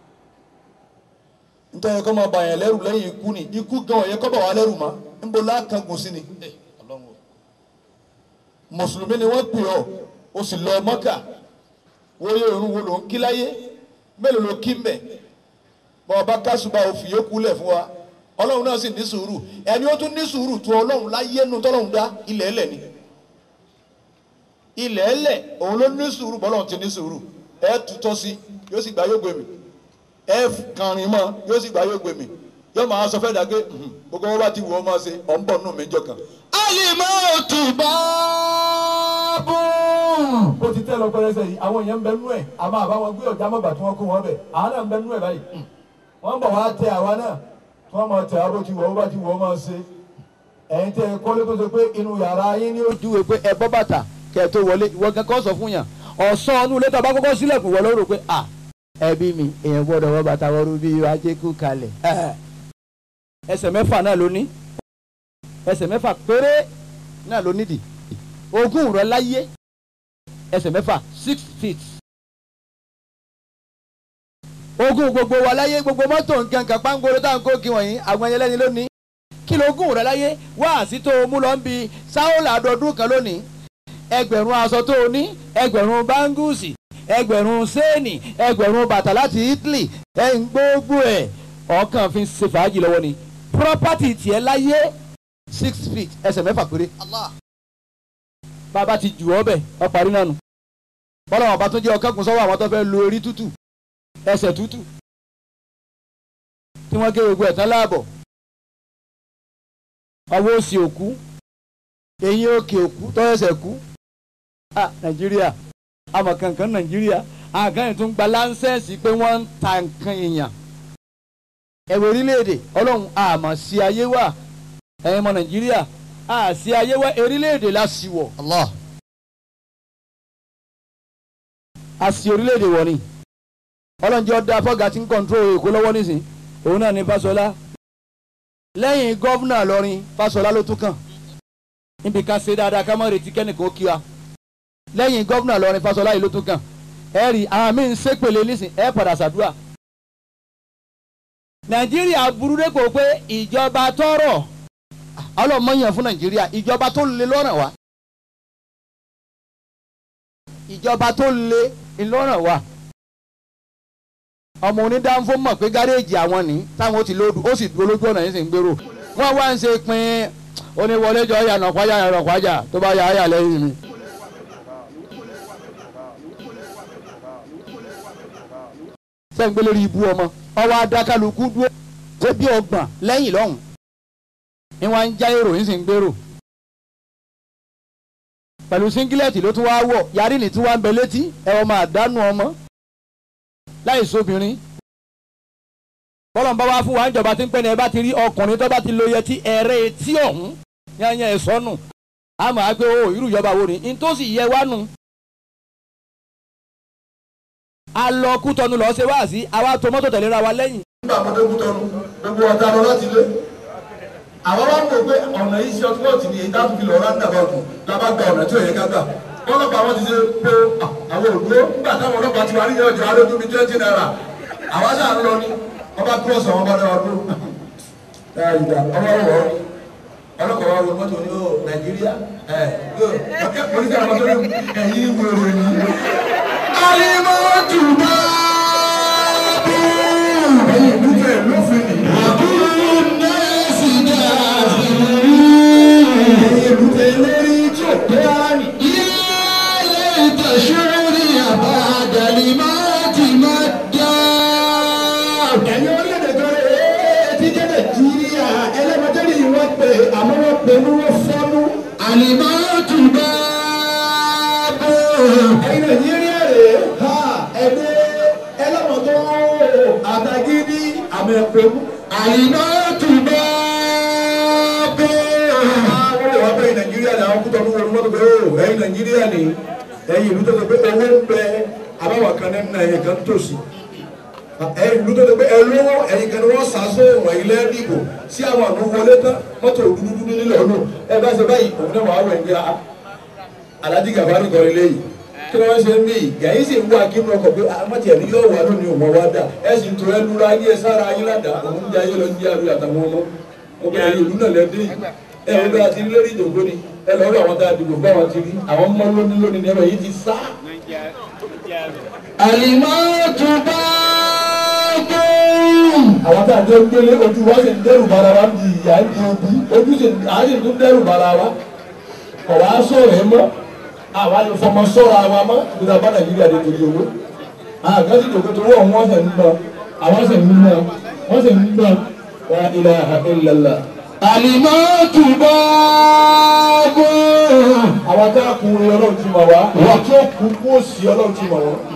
nítorí kọ́ máa bàyàn lẹ́rù lẹ́yìn ikú ni ikú gan ọ̀yẹ́ kọ́ bà wá lẹ́rù mọ́ níbo lákàgùn sí ni. mùsùlùmí ni wọ́n pè ọ́ o sì lọ Mọ́kà wọ́n yóò irun wo ló ń kí láyé mélòó ló kí mbẹ̀ bọ́ ọba kásùbà òfin yóò kú lẹ̀ fún wa ọlọ́run náà sì ní sùúrù ẹni ó tún ní sùúrù tó ọlọ́run láyé nu tọ́lọ́run dá ilẹ̀ ẹlẹ̀ ni ilẹ̀ ẹlẹ̀ òun ló ní sùúrù bọ́lọ́run ti ní sùúrù ẹ tutọ́ sí yóò sì gbà yóò gbé mi ẹ kàrin mọ́ yóò sì gbà yóò gbé mi yóò máa sọ fẹ́ dàgé gbogbo wọn bá ti wù ọ́ máa ṣe ọ̀ ń bọ̀ nù mí jọ kan. alimọ́tù báàbù. ó ti tẹ́ lọ pẹ́rẹ́sẹ̀ yìí àwọn èèyàn ń bẹ nú ẹ̀ àmọ́ àbá wọn gbé ọ̀já mọ́gbà tí wọ́n kó wọn bẹ̀ àwọn náà ń bẹ nú ẹ̀ báyìí wọ́n bọ̀ wá tẹ àwa náà tí wọ́n máa tẹ àbó ti wọ̀ ó bá ti wọ̀ ó máa ṣe ẹ̀yin tẹ kọ́lé tó ṣe pé inú yàrá yín ni ó júwe pé ẹ bọ́ bàtà kẹ́ ẹ tó wọlé ìwọ kankan sọ fún yàn ọ̀sán ọdún létà bá kọ́kọ́ sílẹ̀kùn wọlé ó rò pé ẹbí mi èèyàn gbọ́dọ̀ wọ bàtà wọrú bí ajé kú kalẹ̀ ẹsẹ̀ mẹ́fà náà ló ní ẹsẹ̀ mẹ́fà péré náà ló nídìí ogún rẹ láyé ẹsẹ̀ mẹ́fà 6 feet ogún gbogbo wa láyé gbogbo mọ́tò nǹkan kan pàǹgóró táwọn kó kí wọ̀nyí àwọn ẹyẹlẹ́ni lónìí kí ló ogún rẹ láyé wá sí tó o mú lọ ń bi sáwọ́là àdọ́dún kan lónìí ẹgbẹ̀rún aṣọ tó o ní ẹgbẹ̀rún báńgúùsì ẹgbẹ̀rún séènì ẹgbẹ̀rún bàtà láti Italy ẹ̀yìn gbogbo ẹ̀ ọ̀kan fi ń ṣe fàájì lọ́wọ́ ni property tiẹ̀ láyé 6 feet ẹsẹ̀ mẹ́fà péré. bàbá ti jù ọ́ bẹ̀ ọ parí náà nù bọ́lá wọn bá tún jẹ́ ọ̀kẹ́kùn sọ́wọ́ àwọn tó fẹ́ lo orí tútù ẹsẹ̀ tútù tí wọ́n gé gbogbo ẹ̀ tán láàbọ̀ ọwọ́ òsì òkú eyín òkè òkú tọ́yẹ̀sẹ̀ kú Nàìjíríà àmọ̀ kankan Nàìjíríà àgànnì tún gba láńsẹ̀sì pé wọ́n ń ta nǹkan èèyàn ẹ̀wẹ̀ orílẹ̀-èdè ọlọ́run àmọ̀ sí ayé wà ẹ̀yin ọmọ Nàìjíríà àṣì ayé wà orílẹ̀-èdè lásìwọ̀ Allah àṣì orílẹ̀-èdè wọ̀ ni ọlọ́run jẹ́ ọ̀dà fọ́gà tí ń kọ́ńtró Èkó lọ́wọ́ nísìn òun náà ní Fáṣọlá lẹ́yìn gọ́vnà lọ́rin Fáṣọlá ló tún kàn níbi ká ṣe dáadáa ká má retí kẹ́nìkan ó kí wa lẹ́yìn gọ́vnà lọ́rin Fáṣọlá yìí ló tún kàn ẹ rí àwọn míì ń ṣépèlé nísìn ẹ padà ṣàdúrà Nàìjíríà burú dé kò pé ìjọba tọrọ ọlọmọyàn fún Nàìjíríà ìjọba tó le lọ́ràn wa ìjọba tó le lọ́ràn wa ọmọ onídàáfó mọ̀ pé gáréèjì àwọn ní táwọn ó ti lóòdù ó sì dúró lójú ọ̀nà yìí sì ń gbèrò wọ́n wá ń ṣe pin oníwọléjọ yànnà kwájà yànnà kwájà tó bá yà á yà lẹ́yìn mi. sẹ́ńgbé lórí ibú ọmọ ọwọ́ adákàlùkù dúró ṣé bí ọgbọ̀n lẹ́yìn lọ́hùn ni wọ́n ń já èrò yìí sì ń gbèrò pẹ̀lú síngílẹ̀tì ló tún wá wọ̀ yarí ni tí wọ́n ń bẹ létí ẹ̀rọ máa dánú ọmọ láì sóbìnrin bọ́lọ̀n bá wá fún wa ń jọba tí ń pẹ́ ní ẹ bá ti rí ọkùnrin tó bá ti lo yẹtí ẹ̀rẹ́ etí ọ̀hún yányán ẹ̀ sọ́nù àmọ́ àgbẹ̀ o irú ìjọba wo ni n tó sì yẹ wá nù. a lọ Kútọ́nù lọ ṣe wá sí àwa tó mọ́tò tẹ̀léra wa lẹ́yìn. nígbà mo dé Kútọ́nù gbogbo ọ̀tá lọ láti lé àwọn wá ń wò pé ọ̀nà yìí ṣe ọtúbọ̀tì ni ìdá fi lọ́ọ́ ráńdà bá kù lábá gba ọ̀nà tí ò yẹ ká gbà ọlọ́pàá wọn ti ṣe pé àwọn òdúró nígbà táwọn ọlọ́pàá ti wà ní ọjà alójú bíi 20 naira àwa ṣáà ń lọ ní ọba kúrọ̀sì àwọn ọba náà dúró ìgbà ọba wọ̀ ọ́ ọlọ́pàá wa wo mọ́tò ní Nàìjíríà ọkẹ́ polisi àwọn tó ní ẹ̀yìn wèrè ni. alimọ́tù báàbù. ẹ̀yìn ìlú tẹ̀ lófin ni. àkúrú nẹ́ẹ̀sì dáàbù. ẹ̀yìn ìlú tẹ̀ lérí tí ò pé ara nì. ilé ìtẹ̀síwìrì àbádàlì máa ti máa dá. ẹ̀yin orílẹ̀-èdè kan ti jẹ́ Nàìjíríà ẹlẹ́mọ̀tẹ́rì wọ́n pè àmọ́ wọ́n pè ní wọ́n fọ́nú. alimọ́tù báàbù. ẹ̀yin Nàìjíríà rè ha ẹgbẹ́ ẹlẹ́mọ̀tọ́ àtàgídí àmì ẹ̀pẹ̀mú. alimọ́tù báàbù. àwọn ìwà bẹ́ẹ̀ Nàìjíríà ni àwọn Kútọ́nù wọn mọ́tò pé ẹ̀yin Nàìjíríà ni ẹ̀yin ìlú tó ṣe pé owó ń bẹ àbáwọ̀ kan nínú ẹ̀yìn kan tòsí. ẹ̀yin ìlú tó ṣe pé ẹlówó ẹ̀yin kan ni wọ́n sá sóòwò ilé dìbò sí àwọn àmọ́ wọlé tán mọ́tò dúdú nílẹ̀ ọ̀nà ẹ bá ṣe báyìí òun náà wàá wẹ̀ ní Alhaji Gàfárì kọrin léyìí kí wọ́n ṣe ń bí gàyí sì ń wá kí wọ́n kọ̀ pé àmọ́tì ẹ̀rí yóò wà lónìí òun wá dà ẹ sì tó ẹ lura ayé ẹ sára ayé ládàá òun ń jẹ ayé lọ ń jẹ àrùn àtàwọn ọmọ obìnrin ìlú náà lẹ́dí ẹ ẹ bá ti rí lórí ìdògbò ni ẹ lọ́ọ́ àwọn tá a dìbò bá wọn ti rí àwọn mọ́ lónìí ní ẹ̀rọ yìí ti sá. Àlìmọ́tù bá bò. àwọn tá a jọ ń gbélé ojú wa sì ń dẹ́rù bara wa di ìyá ń di ojú sì ń tún dẹ́rù bara wa kọ̀ wá sọ̀rọ̀ ẹ mọ́ àwa lè fọmọ sọ́ra wa mọ́ nígbà bá Nàìjíríà lè torí owó àgbẹ̀sì tó tó wọ́n wọ́n sì ń gbọ́ àwọn sì ń gbọ́ wọ́n sì ń gbọ́ wa ilaha illallah. Àlìmọ́tù bá bò. àwọn tá a kú Ọlọ́run ti mọ̀ wá àwọn tí ó kú kú òsì Ọlọ́run ti mọ̀ wọ́n.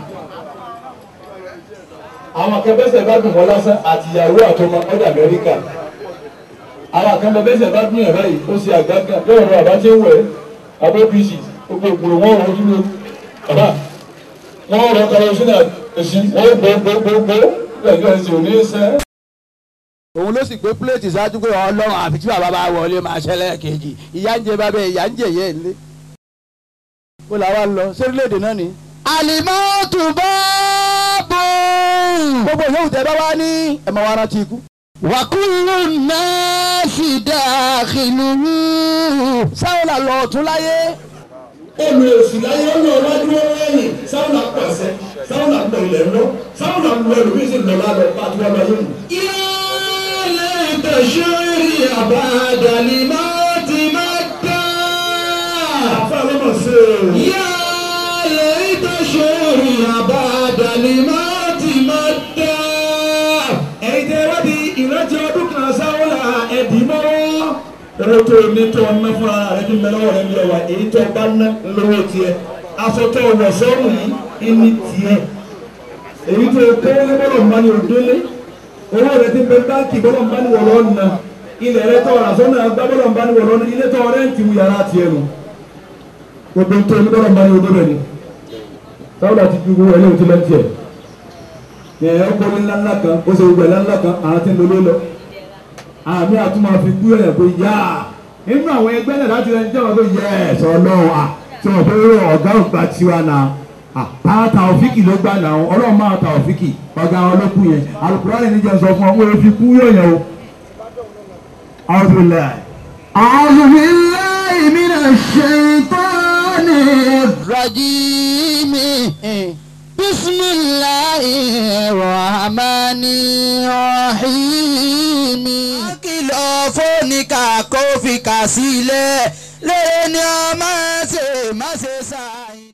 àwọn akẹ́bẹ́sẹ̀ bá dùn wọ́n lásán àtìyàwó àtọmọ ọdẹ Amẹ́ríkà àwọn akẹ́bẹ́sẹ̀ bá dùn yàrá báyìí ó ṣe àgbàgbà bẹ́ẹ̀ ọ̀rọ̀ àbá tí ń wẹ̀ abẹ́ pc gbogbo ìgbòho wọn rọ ojú lórí bàbá wọn rọ kọlọsínà èsì wọn gbogbogbò lẹ́jọ́ ẹ̀sìn òní ṣẹ́. òun ló sì gbé pléètì ṣáájú pé Ọlọ́run àfi tí bàbá bá wọlé máa ṣẹlẹ̀ kejì ìyá ń jẹ bàbá ìyá ń jẹ yẹ ẹ̀ lé. ó làwa lọ sórílẹ̀-èdè náà ni. Àlìmọ́tù bá bò. gbogbo ìyóhùn tẹ bá wá ní ẹ máa wá rántí ikú. Wa kullu nasi dakhiluhu. sáwọn là lọ ọ̀tún láyé. olù èsì láyé ọ̀nà ọ̀làjú ọ̀rẹ́yìn sáwọn là pàṣẹ sáwọn là pọ̀ ilẹ̀ ńlọ sáwọn là lọ ẹlòmíì sì lọ lálọ pàtó ọlọ yóò. Ilé ìtẹ̀sírí àbádàlì máa ti máa dá. àfa lọ́mọ sí i. Ilé ìtẹ̀sírí àbádàlì máa ti máa dá. ẹ̀yin tẹ́ wá di ìrántí ọdún kan sáwọn là ẹ̀dín mọ́wọ́. owó tó ní tó ọ̀nà fún ara rẹ̀ kí n bẹ lọ́wọ́ rẹ̀ ní ọ̀wà èyí tó bá ná lówó tiẹ̀ aṣọ tó wọ̀ sọ́run yìí ní tiẹ̀ èyí tó kéré bọ́lọ̀ ń bá ní òdélé owó rẹ̀ ti bẹ báńkì bọ́lọ̀ ń bá ní wọ̀lọ́ ọ̀nà ilẹ̀ rẹ̀ tọ̀ ọ̀rà sọ́nà àgbà bọ́lọ̀ ń bá ní wọ̀lọ́ ilé tọ̀ rẹ́ǹtì wù yàrá tiẹ̀ nù gbogbo tó ní bọ́lọ̀ ń bá ní odó rẹ̀ ni sáwọ́dà ti ju owó ẹlẹ́wọ̀n ti lẹ́ tiẹ̀ yẹ̀yẹ́ ọkọ̀ ńláńlá kan ó ṣe gbogbo ńláńlá kan àwọn tí ń lolé lọ àmì àtúmọ̀ fi kú ẹ̀yẹ̀ pé yá nínú àwọn ẹgbẹ́ náà láti rẹ̀ ń jẹ́ wọn pé yẹ ẹ̀sọ́ náà tí wọ́n pé ọ̀gá ògbà tiwa náà Taofiki ló gbà náà Ọlọ́run máa Taofiki ọ̀gá wọn ló kú yẹn Al-Qur'ani níjẹ́ sọ fún ọ wọ́n fi kú yọ̀yẹ̀ o. A'udhu billahi minash shaitanir rajim. Bismillahir rahmanir rahim. Kìlọ̀ fóníkà kó fi kà sílẹ̀ lẹ́yìn ni a máa ṣe sáyìn.